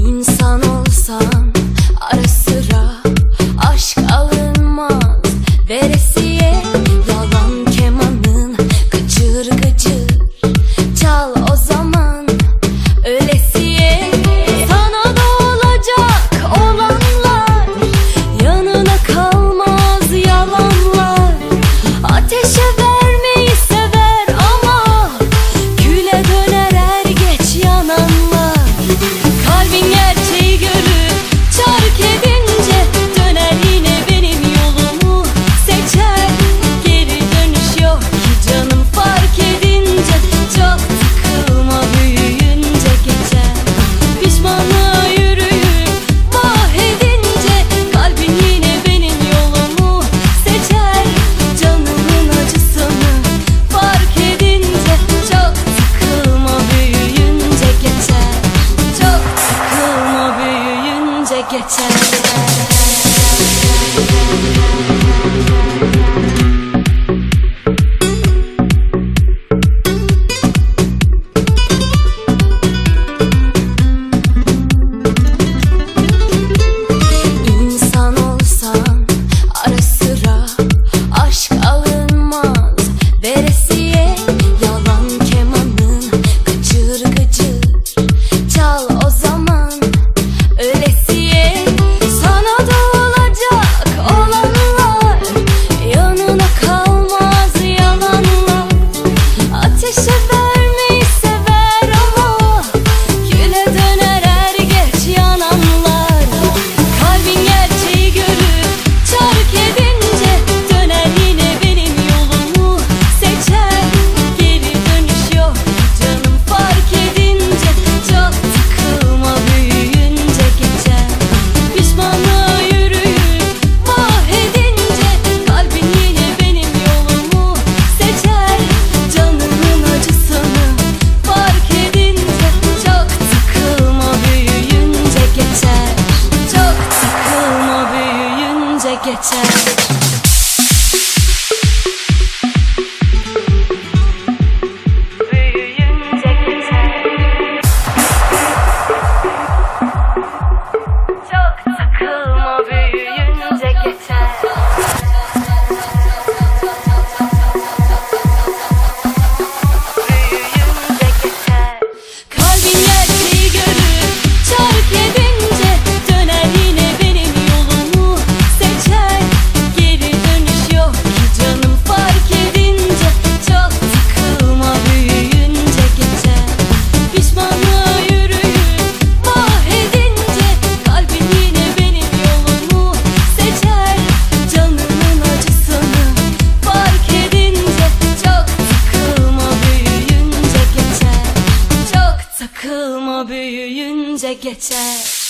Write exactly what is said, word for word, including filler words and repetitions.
İnsan olsam ara sıra aşk alınmaz veresiye. Yalan kemanın gıcır gıcır çal o zaman ölesiye. Sana da olacak olanlar, yanına kalmaz yalanlar. Ateşe vermeyi sever ama küle döner er geç yananlar. Kalbin gerçeği görür çark edince, döner yine benim yolumu seçer. Geri dönüş yok ki canım fark edince, çok sıkılma büyüyünce geçer. Pişmanlığa yürüyüp vah edince, kalbin yine benim yolumu seçer. Canımın acısını fark edince, çok sıkılma büyüyünce geçer. Çok sıkılma büyüyünce geçer. İnsan olsam ara sıra aşk alınmaz veresiye. Yalan kemanın gıcır gıcır çal o zaman ölesiye. Sana da olacak olanlar, yanına kalmaz yalanlar. Ateşe vermeyi sever ama küle döner er geç yananlar. Kalbin gerçeği görür çark edince, döner yine benim yolumu seçer. Geri dönüş yok canım fark edince, çok sıkılma büyüyünce geçer. Pişmanlığa yürüyüp vah edince, kalbin yine benim yolumu seçer. Canımın acısını fark edince, çok sıkılma büyüyünce geçer. Çok sıkılma büyüyünce geçer. Çok sıkılma büyüyünce geçer. Büyüyünce geçer. Kalbin gerçeği görür çark edince, döner yine benim yolumu seçer. Geri dönüş yok ki canım fark edince, çok sıkılma büyüyünce geçer. Pişmanlığa yürüyüp vah edince, kalbin yine benim yolumu seçer. Canımın acısını fark edince, çok sıkılma büyüyünce geçer. Çok sıkılma büyüyünce geçer.